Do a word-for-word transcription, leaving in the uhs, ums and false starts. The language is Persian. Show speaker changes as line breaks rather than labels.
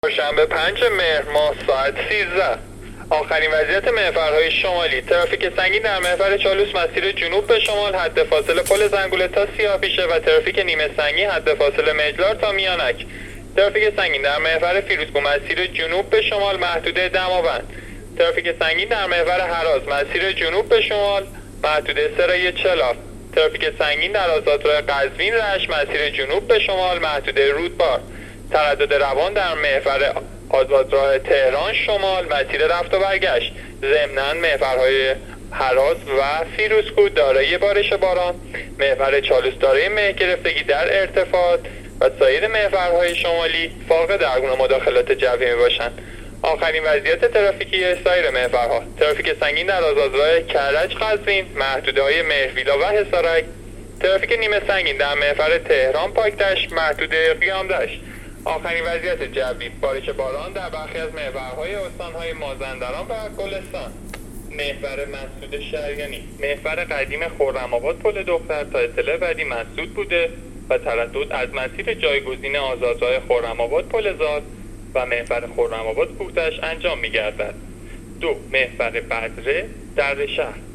چهارشنبه پنج مهر ماه ساعت سیزده. آخرین وضعیت محورهای شمالی: ترافیک سنگین در محور چالوس مسیر جنوب به شمال حد فاصله پل زنگوله تا سیاه‌پیشه و ترافیک نیمه سنگین حد فاصله مجلار تا میانک. ترافیک سنگین در محور فیروزکوه مسیر جنوب به شمال محدوده دماوند. ترافیک سنگین در محور هراز مسیر جنوب به شمال محدوده سرای چلاف. ترافیک سنگین در آزادراه قزوین رشت مسیر جنوب به شمال محدوده رودبار. تردد روان در محور آزادراه تهران شمال مسیر رفت و برگشت. ضمناً محورهای هراز و فیروزکوه دارای بارش باران، محور چالوس دارای مه گرفتگی در ارتفاعات و سایر محورهای شمالی فاقد درگونه مداخلات جوی می باشند. آخرین وضعیت ترافیکی سایر محورها: ترافیک سنگین در آزادراه کرج قزوین محدوده های مهرویلا و حصارک. ترافیک نیمه سنگین در محور تهران پاکدشت محدوده قیامدشت. آخرین وضعیت جوی: بارش باران در برخی از محورهای استانهای مازندران و گلستان. محور مسدود شریانی: محور قدیم خرم‌آباد پل دختر تا اطلاع بعدی مسدود بوده و تردد از مسیر جایگزین آزادراه خرم‌آباد پل زاد و محور خرم‌آباد کوهتش انجام می‌گردد. دو محور بدره در شهر: